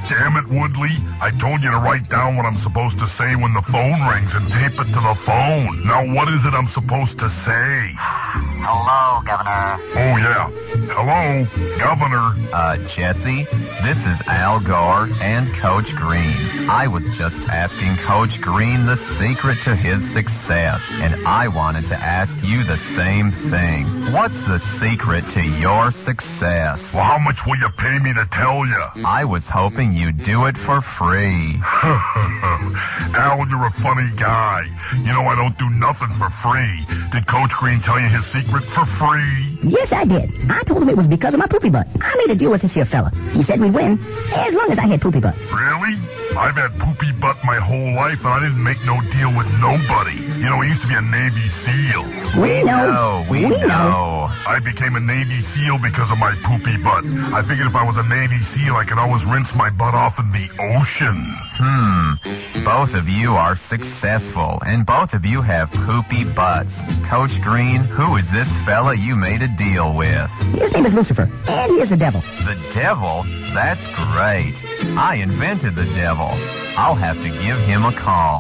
Damn it, Woodley. I told you to write down what I'm supposed to say when the phone rings and tape it to the phone. Now what is it I'm supposed to say? Hello, Governor. Oh, yeah. Hello, Governor. Jesse, this is Al Gore and Coach Green. I was just asking Coach Green the secret to his success, and I wanted to ask you the same thing. What's the secret to your success? Well, how much will you pay me to tell you? I was hoping you'd do it for free. Al, you're a funny guy. You know I don't do nothing for free. Did Coach Green tell you his secret for free? Yes, I did. I told him it was because of my poopy butt. I made a deal with this here fella. He said we'd win as long as I had poopy butt. Really? I've had poopy butt my whole life, and I didn't make no deal with nobody. You know, I used to be a Navy SEAL. We know. We know. I became a Navy SEAL because of my poopy butt. I figured if I was a Navy SEAL, I could always rinse my butt off in the ocean. Both of you are successful, and both of you have poopy butts. Coach Green, who is this fella you made a deal with? His name is Lucifer, and he is the devil. The devil? That's great. I invented the devil. I'll have to give him a call.